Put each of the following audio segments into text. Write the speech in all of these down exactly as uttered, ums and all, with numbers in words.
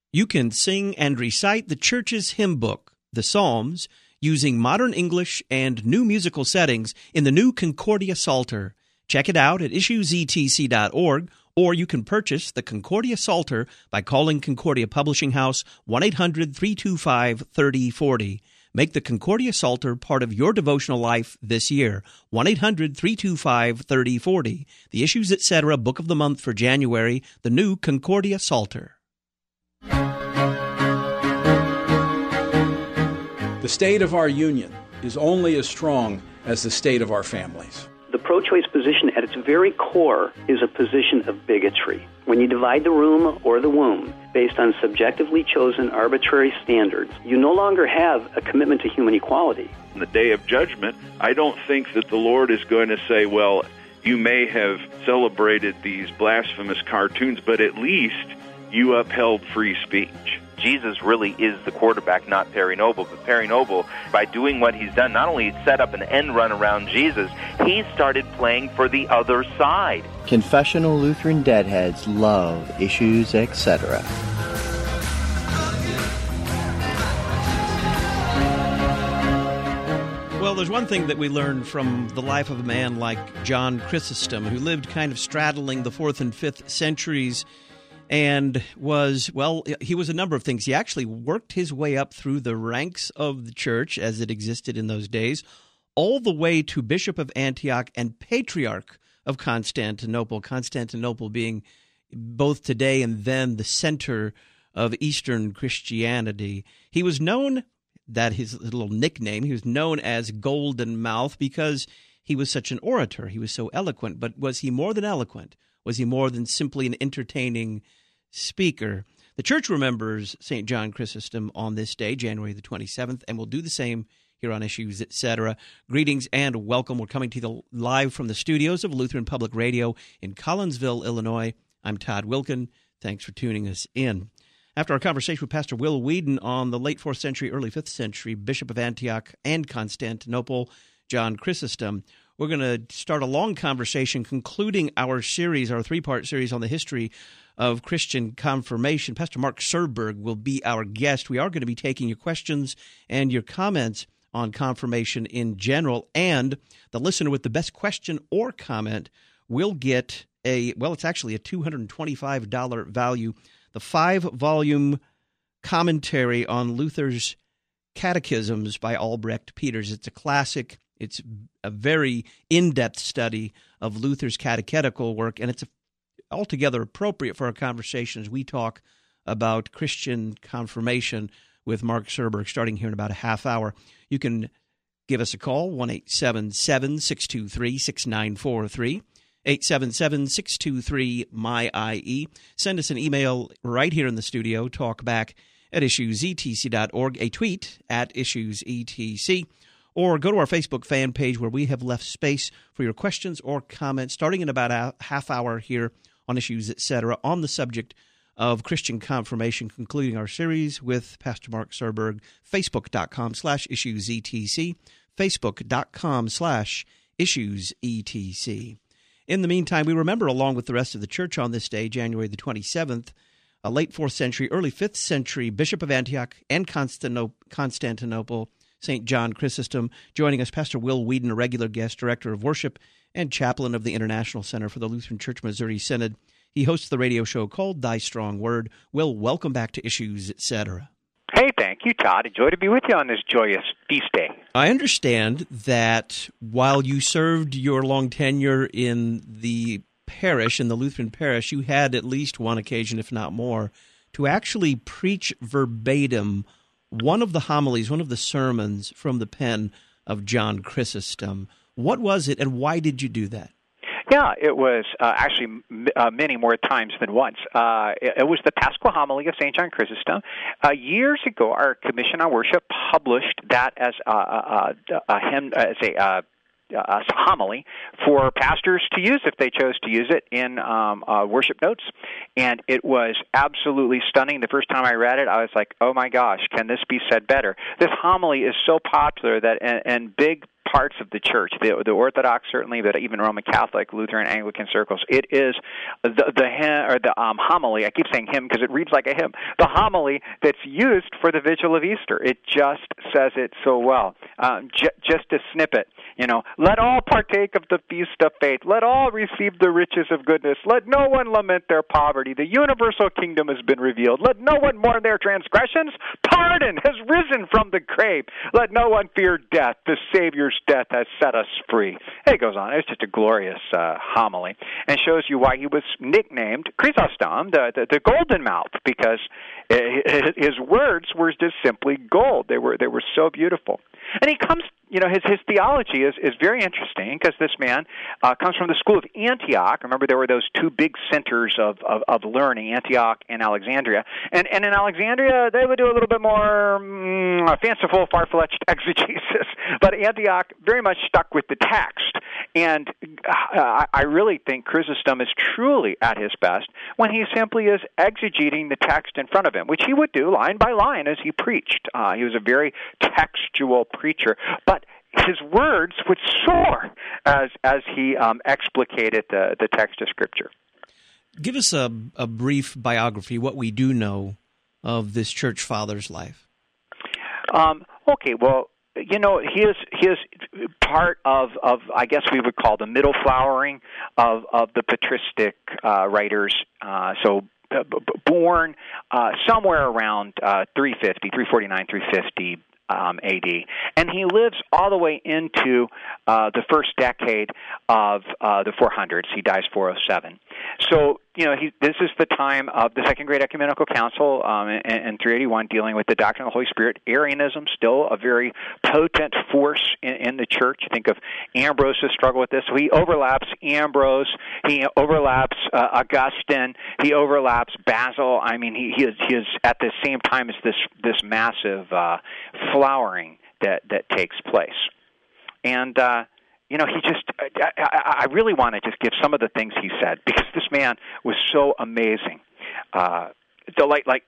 You can sing and recite the church's hymn book, the Psalms, using modern English and new musical settings in the new Concordia Psalter. Check it out at issues e t c dot org, or you can purchase the Concordia Psalter by calling Concordia Publishing House one eight hundred three two five three oh four oh. Make the Concordia Psalter part of your devotional life this year. one eight hundred three two five three oh four oh. The Issues Etc. Book of the Month for January, the new Concordia Psalter. The state of our union is only as strong as the state of our families. The pro-choice position at its very core is a position of bigotry. When you divide the room or the womb based on subjectively chosen arbitrary standards, you no longer have a commitment to human equality. On the day of judgment, I don't think that the Lord is going to say, well, you may have celebrated these blasphemous cartoons, but at least you upheld free speech. Jesus really is the quarterback, not Perry Noble. But Perry Noble, by doing what he's done, not only set up an end run around Jesus, he started playing for the other side. Confessional Lutheran Deadheads love Issues, et cetera. Well, there's one thing that we learn from the life of a man like John Chrysostom, who lived kind of straddling the fourth and fifth centuries, and was, well, he was a number of things. He actually worked his way up through the ranks of the church as it existed in those days, all the way to Bishop of Antioch and Patriarch of Constantinople, Constantinople being both today and then the center of Eastern Christianity. He was known, that his little nickname, he was known as Golden Mouth because he was such an orator. He was so eloquent. But was he more than eloquent? Was he more than simply an entertaining speaker? The church remembers Saint John Chrysostom on this day, January the twenty-seventh, and we'll do the same here on Issues, et cetera. Greetings and welcome. We're coming to you live from the studios of Lutheran Public Radio in Collinsville, Illinois. I'm Todd Wilkin. Thanks for tuning us in. After our conversation with Pastor Will Whedon on the late fourth century, early fifth century Bishop of Antioch and Constantinople, John Chrysostom, we're going to start a long conversation concluding our series, our three-part series on the history of Christian confirmation. Pastor Mark Serberg will be our guest. We are going to be taking your questions and your comments on confirmation in general, and the listener with the best question or comment will get a, well, it's actually a two hundred twenty-five dollars value, the five-volume commentary on Luther's Catechisms by Albrecht Peters. It's a classic. It's a very in-depth study of Luther's catechetical work, and it's altogether appropriate for our conversation as we talk about Christian confirmation with Mark Serberg, starting here in about a half hour. You can give us a call, one eight seven seven, six two three, six nine four three, eight seven seven, six two three, M Y I E. Send us an email right here in the studio, talkback at issues e t c dot org, a tweet at issues e t c, or go to our Facebook fan page where we have left space for your questions or comments, starting in about a half hour here on Issues, et cetera, on the subject of Christian confirmation, concluding our series with Pastor Mark Serberg. Facebook.com slash issues etc. Facebook.com slash issues etc. In the meantime, we remember, along with the rest of the church on this day, January the twenty-seventh, a late fourth century, early fifth century Bishop of Antioch and Constantinople, Saint John Chrysostom. Joining us, Pastor Will Whedon, a regular guest, Director of Worship and Chaplain of the International Center for the Lutheran Church Missouri Synod. He hosts the radio show called Thy Strong Word. Will, welcome back to Issues, et cetera. Hey, thank you, Todd. A joy to be with you on this joyous feast day. I understand that while you served your long tenure in the parish, in the Lutheran parish, you had at least one occasion, if not more, to actually preach verbatim one of the homilies, one of the sermons from the pen of John Chrysostom. What was it, and why did you do that? Yeah, it was uh, actually uh, many more times than once. Uh, it, it was the Paschal Homily of Saint John Chrysostom. Uh, years ago, our Commission on Worship published that as a, a, a, a hymn, as a, a, a homily for pastors to use if they chose to use it in um, uh, worship notes. And it was absolutely stunning. The first time I read it, I was like, oh my gosh, can this be said better? This homily is so popular that, and, and big parts of the church, the, the Orthodox certainly, but even Roman Catholic, Lutheran, Anglican circles, it is the the hymn, or the um, homily. I keep saying hymn because it reads like a hymn. The homily that's used for the Vigil of Easter. It just says it so well. Um, j- just a snippet, you know. Let all partake of the feast of faith. Let all receive the riches of goodness. Let no one lament their poverty. The universal kingdom has been revealed. Let no one mourn their transgressions. Pardon has risen from the grave. Let no one fear death. The Savior's death has set us free. And it goes on. It's just a glorious uh, homily, and shows you why he was nicknamed Chrysostom, the, the, the golden mouth, because his words were just simply gold. They were they were so beautiful. And he comes, you know, his his theology is, is very interesting, because this man uh, comes from the school of Antioch. Remember, there were those two big centers of, of, of learning, Antioch and Alexandria. And, and in Alexandria, they would do a little bit more mm, fanciful, far-fetched exegesis. But Antioch very much stuck with the text. And uh, I really think Chrysostom is truly at his best when he simply is exegeting the text in front of him, which he would do line by line as he preached. Uh, he was a very textual preacher. But his words would soar as as he um, explicated the, the text of Scripture. Give us a, a brief biography, what we do know of this church father's life. Um, okay, well, you know, he is he is part of, of I guess we would call the middle flowering of, of the patristic uh, writers. Uh, so uh, b- born uh, somewhere around uh, three fifty, three forty-nine, three fifty Um, A D, and he lives all the way into uh, the first decade of uh, the four hundreds. He dies four oh seven. So, you know, he, this is the time of the Second Great Ecumenical Council um, in, in three eighty-one, dealing with the doctrine of the Holy Spirit. Arianism, still a very potent force in, in the church. Think of Ambrose's struggle with this. So he overlaps Ambrose. He overlaps uh, Augustine. He overlaps Basil. I mean, he, he, is, he is at the same time as this this massive uh, flowering that, that takes place. And, uh, you know, he just, I, I, I really want to just give some of the things he said, because this man was so amazing. Uh, so like, like,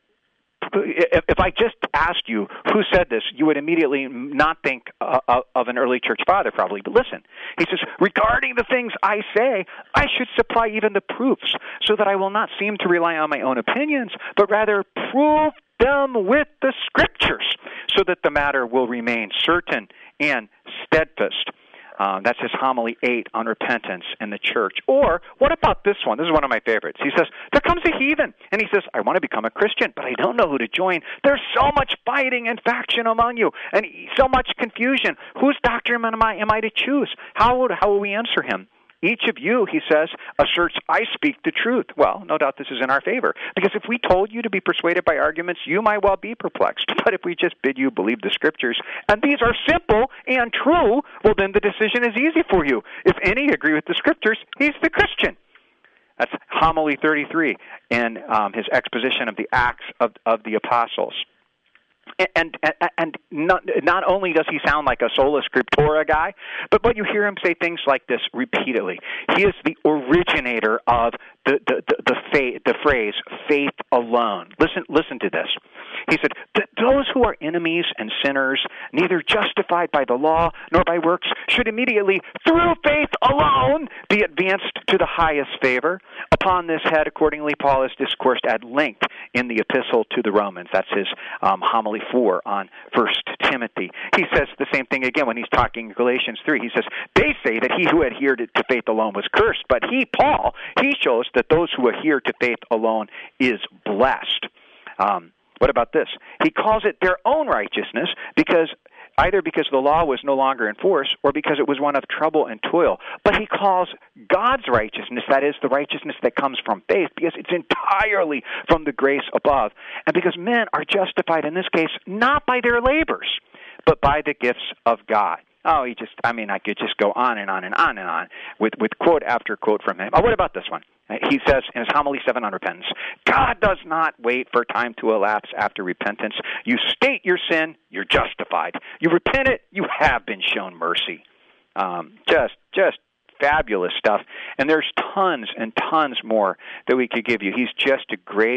if, if I just asked you who said this, you would immediately not think uh, of an early church father, probably. But listen, he says, regarding the things I say, I should supply even the proofs, so that I will not seem to rely on my own opinions, but rather prove them with the Scriptures, so that the matter will remain certain and steadfast. Uh, that's his homily eight on repentance in the church. Or, what about this one? This is one of my favorites. He says, there comes a heathen, and he says, I want to become a Christian, but I don't know who to join. There's so much fighting and faction among you, and so much confusion. Whose doctrine am I, am I to choose? How, would, how will we answer him? Each of you, he says, asserts, I speak the truth. Well, no doubt this is in our favor, because if we told you to be persuaded by arguments, you might well be perplexed. But if we just bid you believe the Scriptures, and these are simple and true, well, then the decision is easy for you. If any agree with the Scriptures, he's the Christian. That's homily thirty-three in um, his exposition of the Acts of, of the Apostles. And and, and not, not only does he sound like a sola scriptura guy, but but you hear him say things like this repeatedly. He is the originator of the the the, the, faith, the phrase "faith alone." Listen listen to this. He said, "Those who are enemies and sinners, neither justified by the law nor by works, should immediately, through faith alone, be advanced to the highest favor." Upon this head, accordingly, Paul has discoursed at length in the Epistle to the Romans. That's his um, homily four on First Timothy. He says the same thing again when he's talking in Galatians three. He says, they say that he who adhered to faith alone was cursed, but he, Paul, he shows that those who adhere to faith alone is blessed. Um, what about this? He calls it their own righteousness, because either because the law was no longer in force or because it was one of trouble and toil. But he calls God's righteousness, that is, the righteousness that comes from faith, because it's entirely from the grace above. And because men are justified in this case not by their labors, but by the gifts of God. Oh, he just, I mean, I could just go on and on and on and on with, with quote after quote from him. Oh, what about this one? He says in his homily seven on repentance, God does not wait for time to elapse after repentance. You state your sin, you're justified. You repent it, you have been shown mercy. Um, just, just fabulous stuff. And there's tons and tons more that we could give you. He's just a great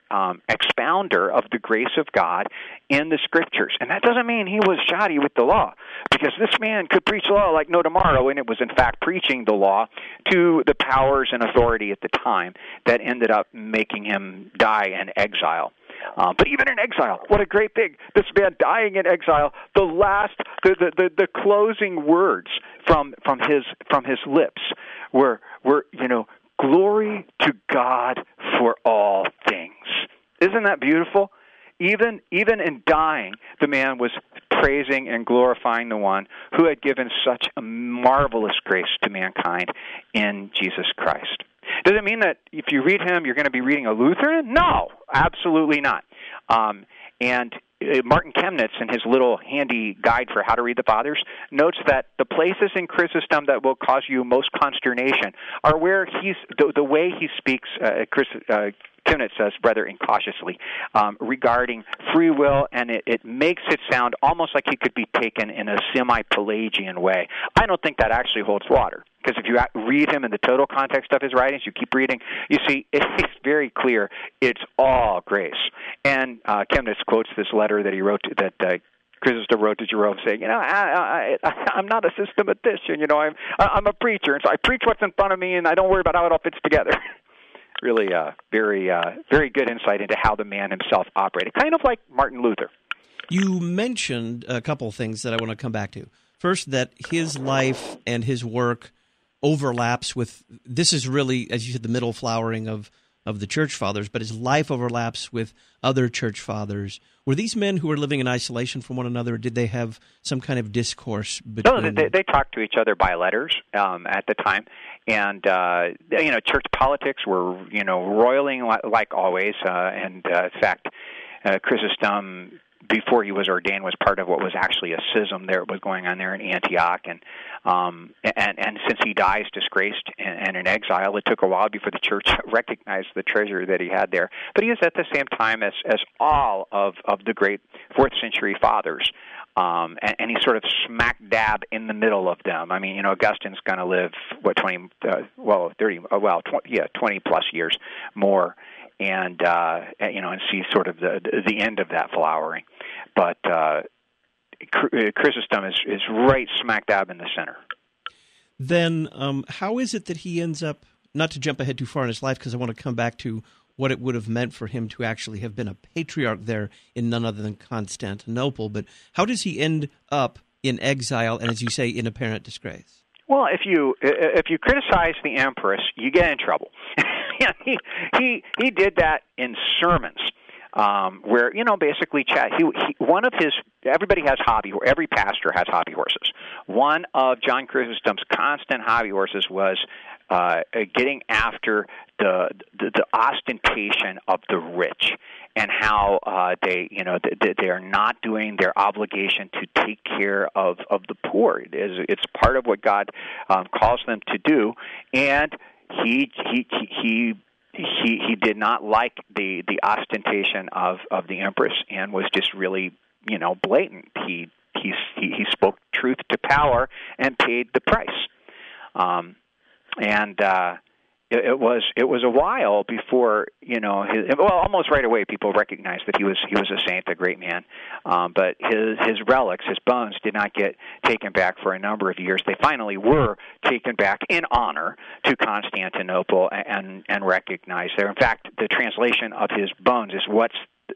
um, expounder of the grace of God in the Scriptures. And that doesn't mean he was shoddy with the law, because this man could preach law like no tomorrow, and it was in fact preaching the law to the powers and authority at the time that ended up making him die in exile. Uh, but even in exile, what a great thing! This man dying in exile, the last, the the, the, the closing words from from his from his lips were were you know, glory to God for all things. Isn't that beautiful? Even even in dying, the man was praising and glorifying the one who had given such a marvelous grace to mankind in Jesus Christ. Does it mean that if you read him, you're going to be reading a Lutheran? No, absolutely not. Um, and uh, Martin Chemnitz, in his little handy guide for how to read the Fathers, notes that the places in Chrysostom that will cause you most consternation are where he's the, the way he speaks. Uh, Chris, uh, Chemnitz says rather incautiously um, regarding free will, and it, it makes it sound almost like he could be taken in a semi-Pelagian way. I don't think that actually holds water, because if you read him in the total context of his writings, you keep reading, you see it's very clear it's all grace. And uh, Chemnitz quotes this letter that he wrote to, that uh, Chrysostom wrote to Jerome, saying, you know, I, I, I, I'm not a systematician, you know, I'm I'm a preacher, and so I preach what's in front of me, and I don't worry about how it all fits together. Really, uh, very, uh, very good insight into how the man himself operated, kind of like Martin Luther. You mentioned a couple of things that I want to come back to. First, that his life and his work overlaps with, this is really, as you said, the middle flowering of, of the church fathers, but his life overlaps with other church fathers. Were these men who were living in isolation from one another, or did they have some kind of discourse between No, they, they talked to each other by letters um, at the time. And, uh, you know, church politics were, you know, roiling like, like always. Uh, and, uh, in fact, uh, Chrysostom, before he was ordained, was part of what was actually a schism there was going on there in Antioch. And um, and, and since he dies disgraced and, and in exile, it took a while before the church recognized the treasure that he had there. But he was at the same time as, as all of, of the great fourth century fathers. Um, and, and he's sort of smack dab in the middle of them. I mean, you know, Augustine's going to live, what, twenty, uh, well, thirty, uh, well, twenty, yeah, twenty plus years more, and, uh, you know, and see sort of the the end of that flowering. But uh, Chrysostom is, is right smack dab in the center. Then um, how is it that he ends up, not to jump ahead too far in his life, because I want to come back to what it would have meant for him to actually have been a patriarch there in none other than Constantinople, but how does he end up in exile and, as you say, in apparent disgrace? Well, if you if you criticize the empress, you get in trouble. he he he did that in sermons, um, where you know basically chat. He, he one of his everybody has hobby. Every pastor has hobby horses. One of John Chrysostom's constant hobby horses was uh, getting after the, the the ostentation of the rich, and how uh, they, you know, they, they are not doing their obligation to take care of, of the poor. It is, it's part of what God um, calls them to do, and he he he he he did not like the, the ostentation of, of the empress, and was just really, you know, blatant. He he he, he spoke truth to power and paid the price, um, and. Uh, It was it was a while before, you know, his, well, almost right away people recognized that he was he was a saint, a great man. Um, but his his relics, his bones, did not get taken back for a number of years. They finally were taken back in honor to Constantinople and and recognized there. In fact, the translation of his bones is what's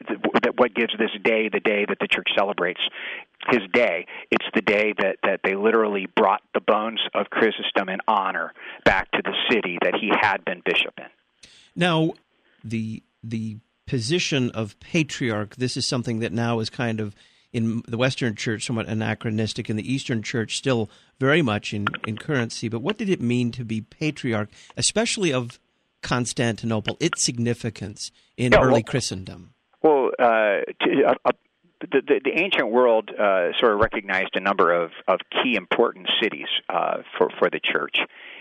what gives this day the day that the church celebrates his day. It's the day that, that they literally brought the bones of Chrysostom in honor back to the city that he had been bishop in. Now, the the position of patriarch, this is something that now is kind of, in the Western Church, somewhat anachronistic, in the Eastern Church, still very much in, in currency. But what did it mean to be patriarch, especially of Constantinople, its significance in yeah, early well, Christendom? Well, uh, to, uh, uh, the, the, the ancient world uh, sort of recognized a number of, of key important cities uh, for, for the church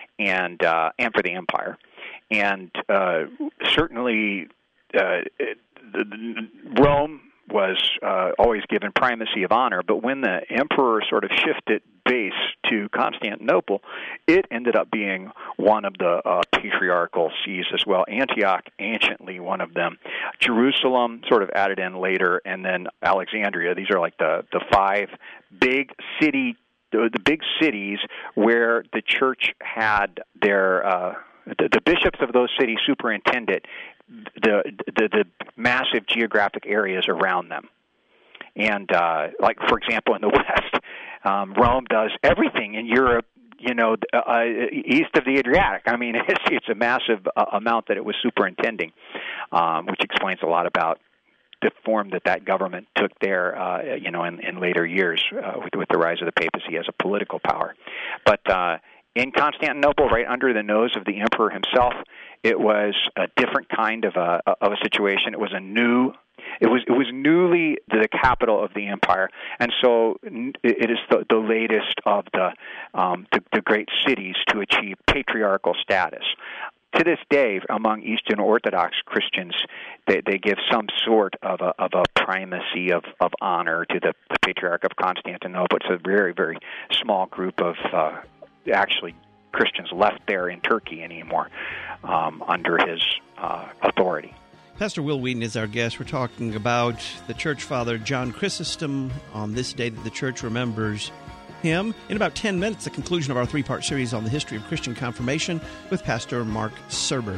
and uh, and for the empire. And uh, certainly uh, it, the, the Rome was uh, always given primacy of honor, but when the emperor sort of shifted base to Constantinople, it ended up being one of the uh, patriarchal sees as well. Antioch, anciently one of them. Jerusalem, sort of added in later, and then Alexandria. These are like the, the five big city, the, the big cities where the church had their, uh, the, the bishops of those cities superintended the, the, the massive geographic areas around them. And, uh, like, for example, in the West, um, Rome does everything in Europe, you know, uh, east of the Adriatic. I mean, it's, it's a massive uh, amount that it was superintending, um, which explains a lot about the form that that government took there, uh, you know, in, in later years uh, with, with the rise of the papacy as a political power. But uh, in Constantinople, right under the nose of the emperor himself, it was a different kind of a, of a situation. It was a new It was it was newly the capital of the empire, and so it is the, the latest of the, um, the the great cities to achieve patriarchal status. To this day, among Eastern Orthodox Christians, they, they give some sort of a of a primacy of, of honor to the, the Patriarch of Constantinople. It's a very very small group of uh, actually Christians left there in Turkey anymore um, under his uh, authority. Pastor Will Wheaton is our guest. We're talking about the church father, John Chrysostom, on this day that the church remembers him. In about ten minutes, the conclusion of our three-part series on the history of Christian confirmation with Pastor Mark Serber.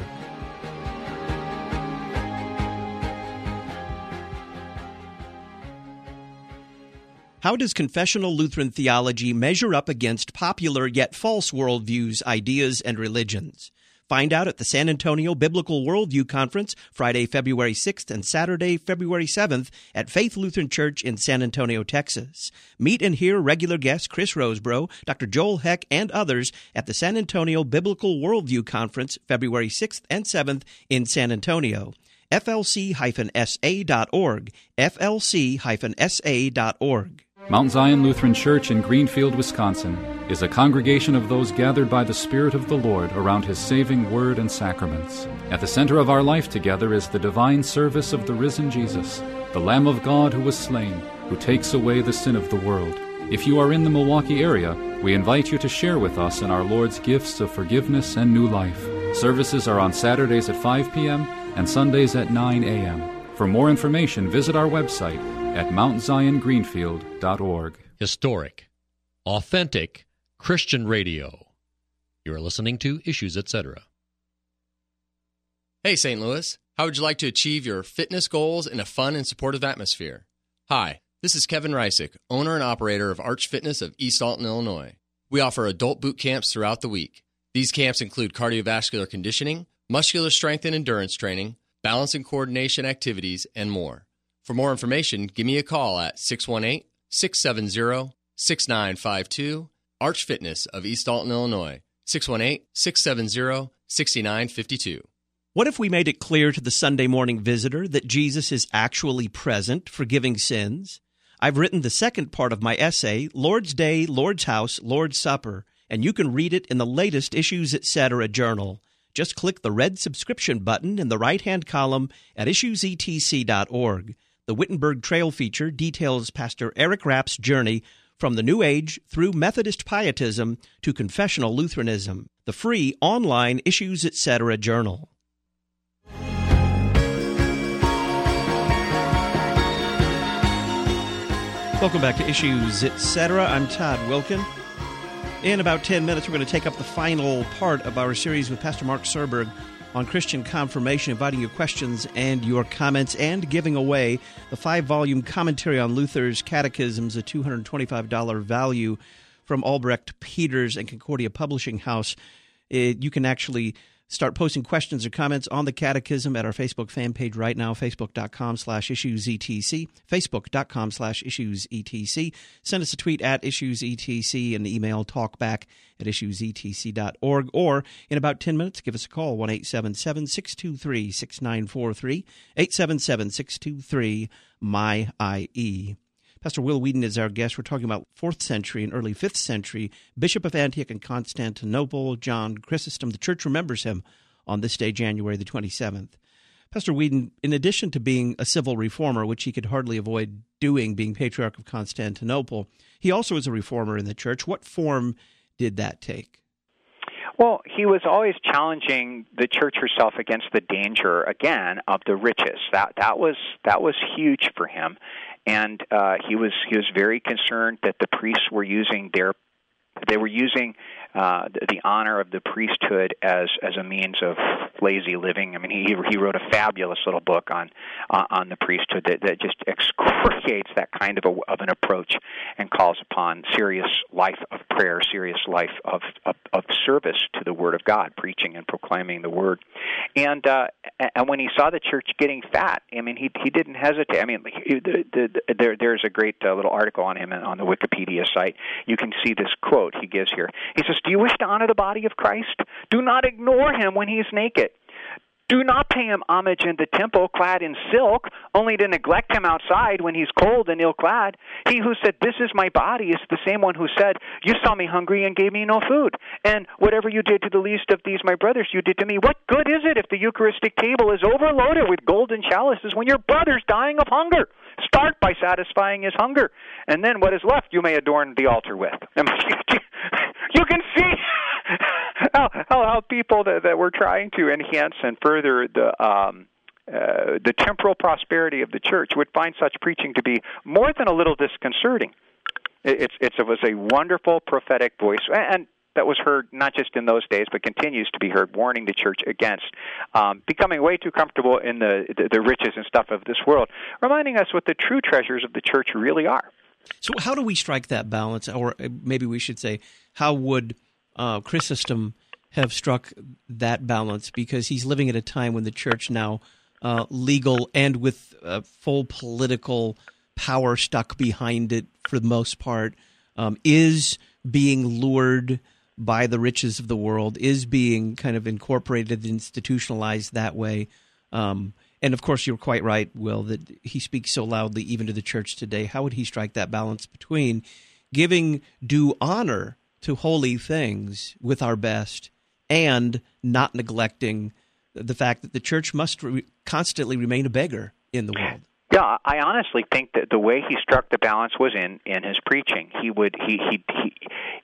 How does confessional Lutheran theology measure up against popular yet false worldviews, ideas, and religions? Find out at the San Antonio Biblical Worldview Conference, Friday, February sixth and Saturday, February seventh at Faith Lutheran Church in San Antonio, Texas. Meet and hear regular guests Chris Rosebrough, Doctor Joel Heck, and others at the San Antonio Biblical Worldview Conference, February sixth and seventh in San Antonio. F L C S A dot org, F L C S A dot org. Mount Zion Lutheran Church in Greenfield, Wisconsin, is a congregation of those gathered by the Spirit of the Lord around His saving Word and sacraments. At the center of our life together is the divine service of the risen Jesus, the Lamb of God who was slain, who takes away the sin of the world. If you are in the Milwaukee area, we invite you to share with us in our Lord's gifts of forgiveness and new life. Services are on Saturdays at five p.m. and Sundays at nine a.m. For more information, visit our website at mount zion greenfield dot org. Historic, authentic Christian radio. You are listening to Issues, et cetera. Hey, Saint Louis. How would you like to achieve your fitness goals in a fun and supportive atmosphere? Hi, this is Kevin Reisick, owner and operator of Arch Fitness of East Alton, Illinois. We offer adult boot camps throughout the week. These camps include cardiovascular conditioning, muscular strength and endurance training, balance and coordination activities, and more. For more information, give me a call at six one eight, six seven zero, six nine five two, Arch Fitness of East Alton, Illinois, six one eight, six seven zero, six nine five two. What if we made it clear to the Sunday morning visitor that Jesus is actually present, forgiving sins? I've written the second part of my essay, Lord's Day, Lord's House, Lord's Supper, and you can read it in the latest Issues, et cetera journal. Just click the red subscription button in the right-hand column at issues e t c dot org. The Wittenberg Trail feature details Pastor Eric Rapp's journey from the New Age through Methodist Pietism to confessional Lutheranism. The free online Issues, et cetera journal. Welcome back to Issues, et cetera. I'm Todd Wilkin. In about ten minutes, we're going to take up the final part of our series with Pastor Mark Serberg on Christian confirmation, inviting your questions and your comments, and giving away the five-volume commentary on Luther's Catechisms, a two hundred twenty-five dollars value from Albrecht Peters and Concordia Publishing House. It, you can actually start posting questions or comments on the Catechism at our Facebook fan page right now, facebook.com slash issuesetc, facebook.com slash issuesetc. Send us a tweet at issuesetc and email talkback at issuesetc dot org. Or in about ten minutes, give us a call, one eight seven seven, six two three, six nine four three, eight seven seven, six two three, M Y I E. Pastor Will Wheaton is our guest. We're talking about fourth century and early fifth century Bishop of Antioch and Constantinople, John Chrysostom. The church remembers him on this day, January the twenty-seventh. Pastor Whedon, in addition to being a civil reformer, which he could hardly avoid doing, being Patriarch of Constantinople, he also was a reformer in the church. What form did that take? Well, he was always challenging the church herself against the danger, again, of the riches. That that was that was huge for him, and uh, he was he was very concerned that the priests were using their they were using uh, the, the honor of the priesthood as as a means of lazy living. I mean, he he wrote a fabulous little book on uh, on the priesthood that, that just excoriates that kind of a, of an approach and calls upon serious life of prayer, serious life of, of of service to the Word of God, preaching and proclaiming the Word. And uh, and when he saw the church getting fat, I mean, he he didn't hesitate. I mean, he, the, the, there there's a great uh, little article on him on the Wikipedia site. You can see this quote he gives here. He says, "Do you wish to honor the body of Christ? Do not ignore him when he is naked. Do not pay him homage in the temple clad in silk, only to neglect him outside when he's cold and ill-clad. He who said, 'This is my body,' is the same one who said, 'You saw me hungry and gave me no food.' And whatever you did to the least of these my brothers, you did to me. What good is it if the Eucharistic table is overloaded with golden chalices when your brother's dying of hunger? Start by satisfying his hunger, and then what is left you may adorn the altar with." You can see how, how, how people that, that were trying to enhance and further the um, uh, the temporal prosperity of the church would find such preaching to be more than a little disconcerting. It, it's, it's, it was a wonderful prophetic voice, and that was heard not just in those days, but continues to be heard, warning the church against um, becoming way too comfortable in the, the the riches and stuff of this world, reminding us what the true treasures of the church really are. So how do we strike that balance? Or maybe we should say, how would uh, Chrysostom have struck that balance? Because he's living at a time when the church now, uh, legal and with uh, full political power stuck behind it for the most part, um, is being lured by the riches of the world, is being kind of incorporated, institutionalized that way. Um And, of course, you're quite right, Will, that he speaks so loudly even to the church today. How would he strike that balance between giving due honor to holy things with our best and not neglecting the fact that the church must re- constantly remain a beggar in the world? Yeah, I honestly think that the way he struck the balance was in, in his preaching. He would he he, he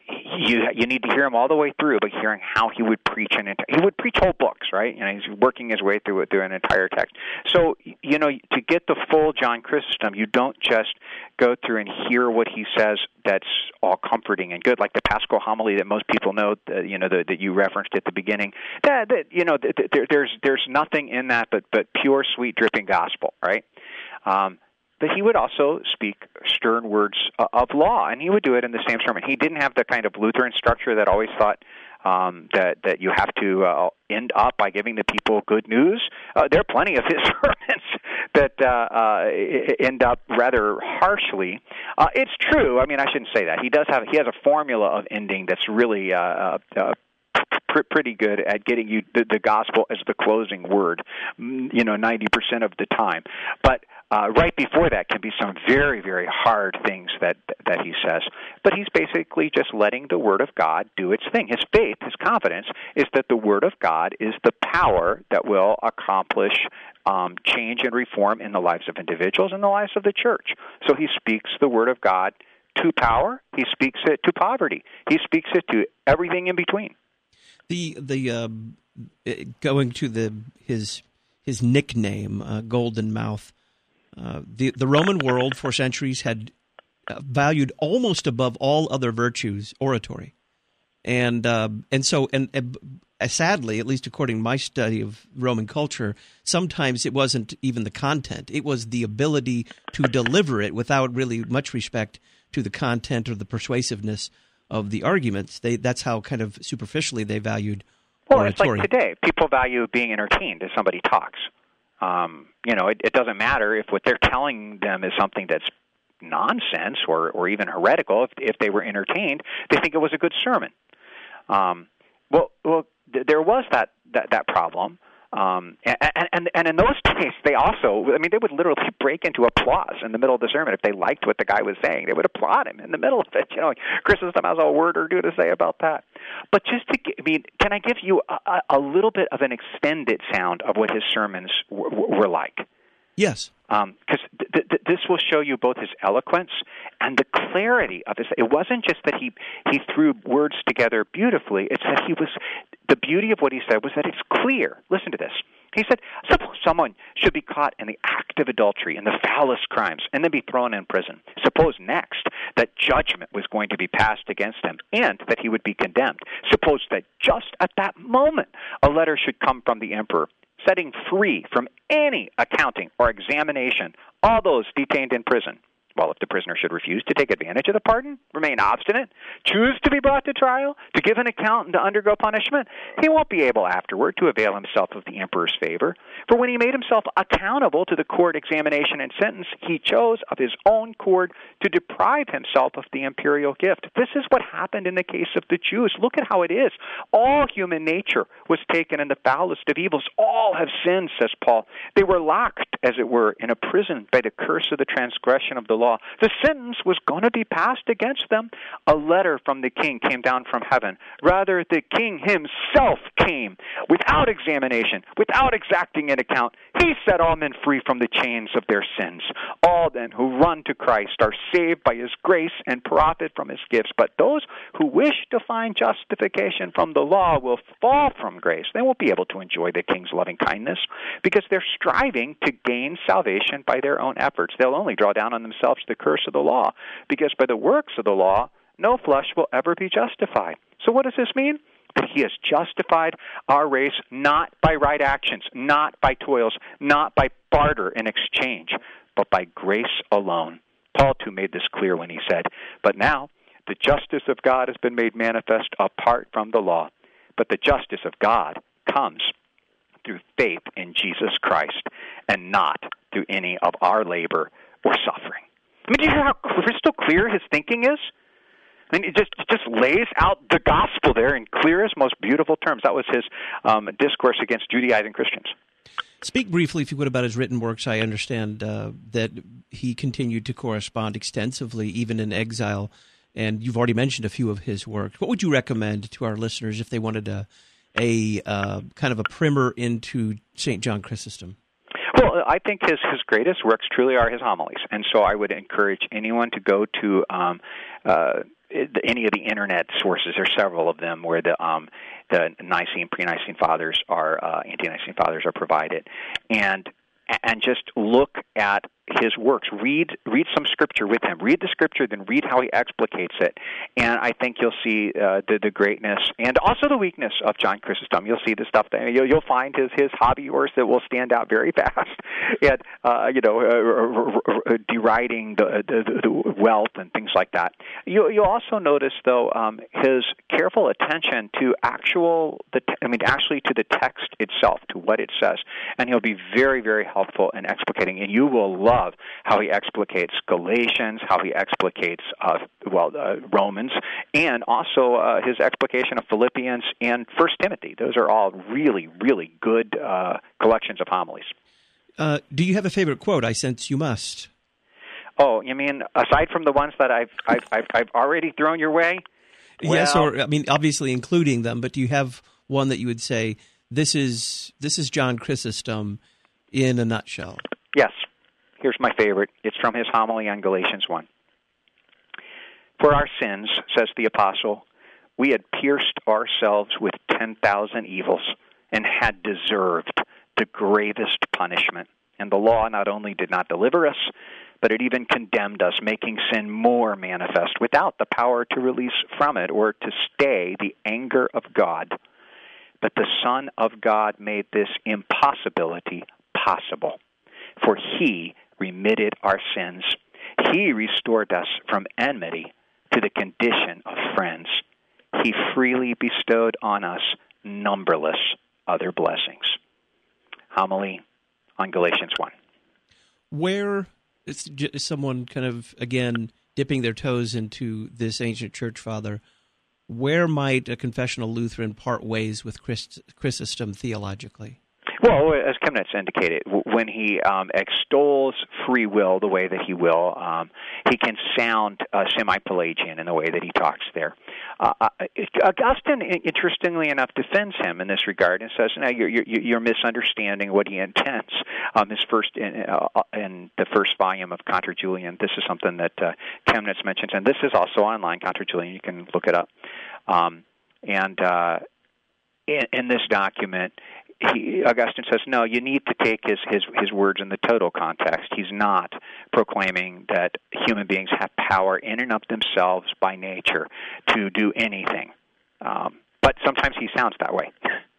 you you need to hear him all the way through, but hearing how he would preach an entire, he would preach whole books, right? You know, he's working his way through it through an entire text. So you know, to get the full John Chrysostom, you don't just go through and hear what he says that's all comforting and good, like the Paschal homily that most people know, uh, you know, the, that you referenced at the beginning. That, that you know, th- th- there's there's nothing in that but but pure, sweet, dripping gospel, right? Um, but he would also speak stern words uh, of law, and he would do it in the same sermon. He didn't have the kind of Lutheran structure that always thought um, that that you have to uh, end up by giving the people good news. Uh, there are plenty of his sermons that uh, uh, end up rather harshly. Uh, it's true. I mean, I shouldn't say that. He does have he has a formula of ending that's really uh, uh, pr- pretty good at getting you the, the gospel as the closing word. You know, ninety percent of the time, but. Uh, right before that can be some very, very hard things that that he says. But he's basically just letting the Word of God do its thing. His faith, his confidence, is that the Word of God is the power that will accomplish um, change and reform in the lives of individuals and the lives of the church. So he speaks the Word of God to power. He speaks it to poverty. He speaks it to everything in between. The the uh, going to the his his nickname, uh, Golden Mouth. Uh, the the Roman world for centuries had valued almost above all other virtues oratory, and uh, and so and, and sadly, at least according to my study of Roman culture, sometimes it wasn't even the content; it was the ability to deliver it without really much respect to the content or the persuasiveness of the arguments. They that's how kind of superficially they valued well, oratory. It's like today, people value being entertained as somebody talks. Um, you know, it, it doesn't matter if what they're telling them is something that's nonsense or, or even heretical. If, if they were entertained, they think it was a good sermon. Um, well, well, th- there was that, that, that problem Um, and, and, and in those days, they also, I mean, they would literally break into applause in the middle of the sermon if they liked what the guy was saying. They would applaud him in the middle of it. You know, Chrysostom has a word or two to say about that. But just to, I mean, can I give you a, a little bit of an extended sound of what his sermons w- w- were like? Yes. Because um, th- th- this will show you both his eloquence and the clarity of his. It wasn't just that he, he threw words together beautifully. It's that he was, the beauty of what he said was that it's clear. Listen to this. He said, suppose someone should be caught in the act of adultery and the foulest crimes and then be thrown in prison. Suppose next that judgment was going to be passed against him and that he would be condemned. Suppose that just at that moment a letter should come from the emperor setting free from any accounting or examination all those detained in prison. Well, if the prisoner should refuse to take advantage of the pardon, remain obstinate, choose to be brought to trial, to give an account and to undergo punishment, he won't be able afterward to avail himself of the emperor's favor. For when he made himself accountable to the court examination and sentence, he chose of his own accord to deprive himself of the imperial gift. This is what happened in the case of the Jews. Look at how it is. All human nature was taken in the foulest of evils. All have sinned, says Paul. They were locked, as it were, in a prison by the curse of the transgression of the law. The sentence was going to be passed against them. A letter from the king came down from heaven. Rather, the king himself came without examination, without exacting an account. He set all men free from the chains of their sins. All then who run to Christ are saved by his grace and profit from his gifts. But those who wish to find justification from the law will fall from grace. They won't be able to enjoy the king's loving kindness because they're striving to gain salvation by their own efforts. They'll only draw down on themselves the curse of the law, because by the works of the law, no flesh will ever be justified. So what does this mean? That he has justified our race not by right actions, not by toils, not by barter in exchange, but by grace alone. Paul, too, made this clear when he said, but now the justice of God has been made manifest apart from the law, but the justice of God comes through faith in Jesus Christ and not through any of our labor or suffering. I mean, do you hear how crystal clear his thinking is? I mean, it just it just lays out the gospel there in clearest, most beautiful terms. That was his um, discourse against Judaizing Christians. Speak briefly, if you would, about his written works. I understand uh, that he continued to correspond extensively, even in exile, and you've already mentioned a few of his works. What would you recommend to our listeners if they wanted a, a uh, kind of a primer into Saint John Chrysostom? Well, I think his, his greatest works truly are his homilies, and so I would encourage anyone to go to um, uh, any of the internet sources. There are several of them where the um, the Nicene, pre-Nicene fathers are uh, ante-Nicene fathers are provided, and and just look at his works. Read read some scripture with him. Read the scripture, then read how he explicates it. And I think you'll see uh, the, the greatness and also the weakness of John Chrysostom. You'll see the stuff that you'll, you'll find his, his hobby horse that will stand out very fast, and uh, you know, uh, deriding the, the, the wealth and things like that. You, you'll also notice, though, um, his careful attention to actual, the I mean, actually to the text itself, to what it says, and he'll be very, very helpful in explicating. And you will love how he explicates Galatians, how he explicates, uh, well, uh, Romans, and also uh, his explication of Philippians and First Timothy. Those are all really, really good uh, collections of homilies. Uh, do you have a favorite quote? I sense you must. Oh, you mean aside from the ones that I've I've, I've, I've already thrown your way? Well, yes, or I mean, obviously including them, but do you have one that you would say this is this is John Chrysostom in a nutshell? Yes. Here's my favorite. It's from his homily on Galatians one. For our sins, says the apostle, we had pierced ourselves with ten thousand evils and had deserved the gravest punishment. And the law not only did not deliver us, but it even condemned us, making sin more manifest without the power to release from it or to stay the anger of God. But the Son of God made this impossibility possible, for he remitted our sins. He restored us from enmity to the condition of friends. He freely bestowed on us numberless other blessings. Homily on Galatians one. Where is someone kind of, again, dipping their toes into this ancient church father, where might a confessional Lutheran part ways with Christ, Chrysostom theologically? Well, as Chemnitz indicated, when he um, extols free will the way that he will, um, he can sound uh, semi-Pelagian in the way that he talks there. Uh, Augustine, interestingly enough, defends him in this regard and says, "No, you're, you're, you're misunderstanding what he intends." Um, his first in, uh, in the first volume of Contra Julian, this is something that uh, Chemnitz mentions, and this is also online, Contra Julian. You can look it up. Um, and uh, in, in this document, He, Augustine says, no, you need to take his, his, his words in the total context. He's not proclaiming that human beings have power in and of themselves by nature to do anything. Um, but sometimes he sounds that way.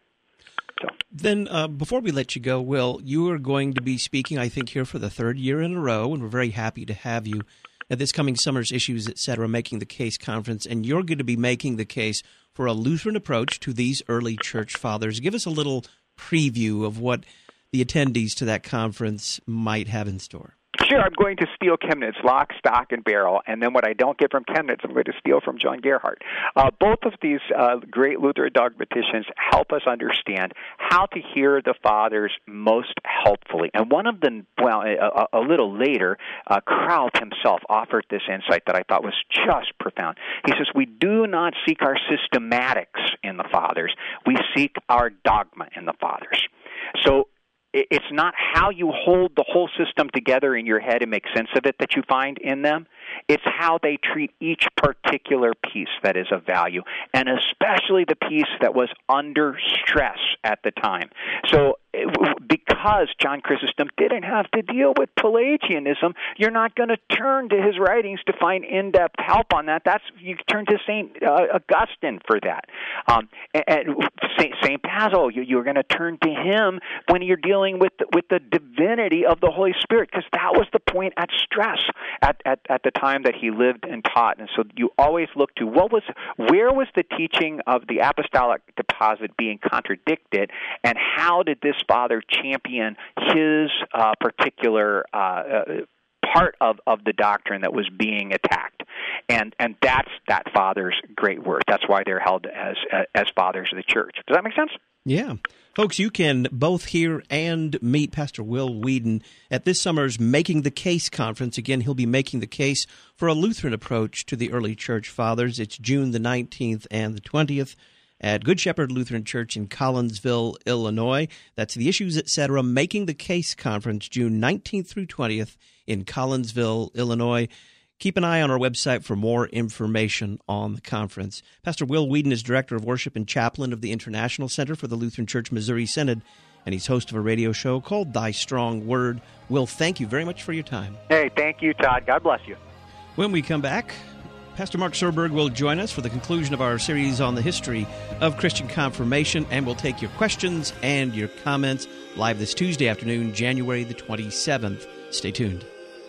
So. Then, uh, before we let you go, Will, you are going to be speaking, I think, here for the third year in a row, and we're very happy to have you at this coming summer's Issues, et cetera, Making the Case conference, and you're going to be making the case for a Lutheran approach to these early church fathers. Give us a little preview of what the attendees to that conference might have in store. Sure, I'm going to steal Chemnitz, lock, stock, and barrel, and then what I don't get from Chemnitz, I'm going to steal from John Gerhardt. Uh, both of these uh, great Lutheran dogmaticians help us understand how to hear the Fathers most helpfully. And one of them, well, a, a little later, uh, Kraut himself offered this insight that I thought was just profound. He says, we do not seek our systematics in the Fathers. We seek our dogma in the Fathers. So it's not how you hold the whole system together in your head and make sense of it that you find in them. It's how they treat each particular piece that is of value, and especially the piece that was under stress at the time. So because John Chrysostom didn't have to deal with Pelagianism, you're not going to turn to his writings to find in-depth help on that. That's you turn to Saint uh, Augustine for that. Um, and, and Saint, Saint Basil, you, you're going to turn to him when you're dealing with the, with the divinity of the Holy Spirit, because that was the point at stress at, at, at the time that he lived and taught. And so you always look to what was where was the teaching of the apostolic deposit being contradicted, and how did this father champion his uh, particular uh, uh, part of, of the doctrine that was being attacked. And and that's that father's great work. That's why they're held as as fathers of the church. Does that make sense? Yeah. Folks, you can both hear and meet Pastor Will Weedon at this summer's Making the Case conference. Again, he'll be making the case for a Lutheran approach to the early church fathers. It's June the nineteenth and the twentieth at Good Shepherd Lutheran Church in Collinsville, Illinois. That's the Issues, et cetera, Making the Case conference, June nineteenth through twentieth in Collinsville, Illinois. Keep an eye on our website for more information on the conference. Pastor Will Weedon is Director of Worship and Chaplain of the International Center for the Lutheran Church Missouri Synod, and he's host of a radio show called Thy Strong Word. Will, thank you very much for your time. Hey, thank you, Todd. God bless you. When we come back, Pastor Mark Serberg will join us for the conclusion of our series on the history of Christian confirmation, and we'll take your questions and your comments live this Tuesday afternoon, January the twenty-seventh. Stay tuned.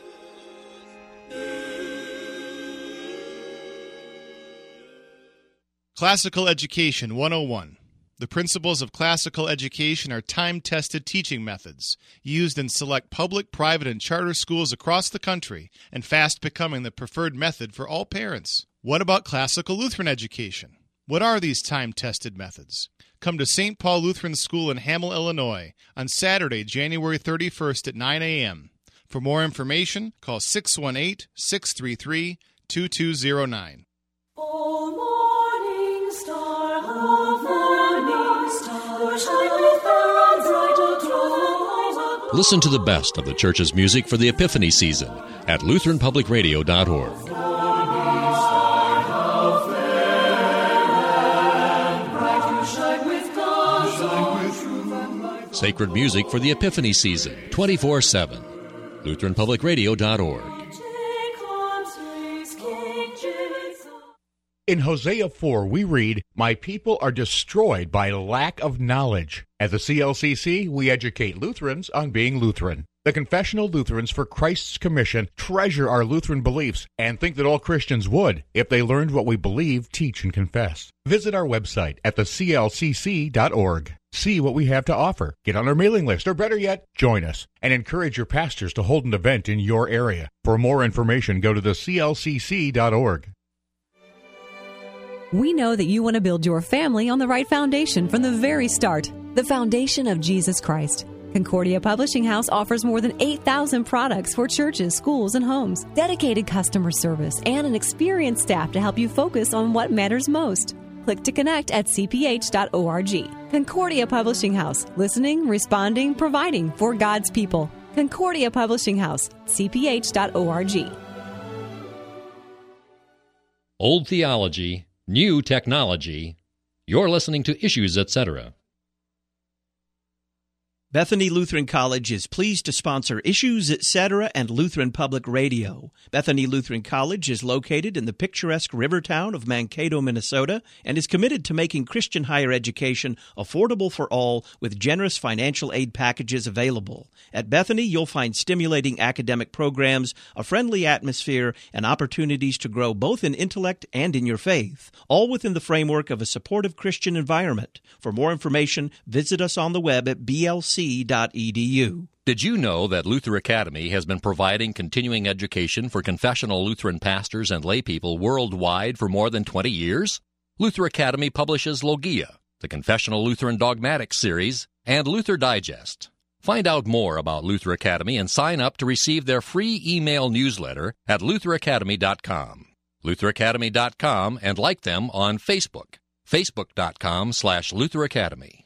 Classical Education one oh one. The principles of classical education are time-tested teaching methods used in select public, private, and charter schools across the country, and fast becoming the preferred method for all parents. What about classical Lutheran education? What are these time-tested methods? Come to Saint Paul Lutheran School in Hamel, Illinois on Saturday, January thirty-first at nine a.m. For more information, call six one eight, six three three, two two zero nine. Listen to the best of the church's music for the Epiphany season at Lutheran Public Radio dot org. Sacred music for the Epiphany season, twenty-four seven. Lutheran Public Radio dot org. In Hosea four, we read, "My people are destroyed by lack of knowledge." At the C L C C, we educate Lutherans on being Lutheran. The Confessional Lutherans for Christ's Commission treasure our Lutheran beliefs and think that all Christians would if they learned what we believe, teach, and confess. Visit our website at the C L C C dot org. See what we have to offer. Get on our mailing list, or better yet, join us, and encourage your pastors to hold an event in your area. For more information, go to the C L C C dot org. We know that you want to build your family on the right foundation from the very start. the foundation of Jesus Christ. Concordia Publishing House offers more than eight thousand products for churches, schools, and homes, dedicated customer service, and an experienced staff to help you focus on what matters most. Click to connect at c p h dot org. Concordia Publishing House, listening, responding, providing for God's people. Concordia Publishing House, c p h dot org. Old theology, new technology. You're listening to Issues, et cetera. Bethany Lutheran College is pleased to sponsor Issues, et cetera and Lutheran Public Radio. Bethany Lutheran College is located in the picturesque river town of Mankato, Minnesota, and is committed to making Christian higher education affordable for all with generous financial aid packages available. At Bethany, you'll find stimulating academic programs, a friendly atmosphere, and opportunities to grow both in intellect and in your faith, all within the framework of a supportive Christian environment. For more information, visit us on the web at b l c dot e d u. Did you know that Luther Academy has been providing continuing education for confessional Lutheran pastors and laypeople worldwide for more than twenty years? Luther Academy publishes Logia, the Confessional Lutheran Dogmatics series, and Luther Digest. Find out more about Luther Academy and sign up to receive their free email newsletter at luther academy dot com. luther academy dot com, and like them on Facebook, facebook dot com slash Luther Academy.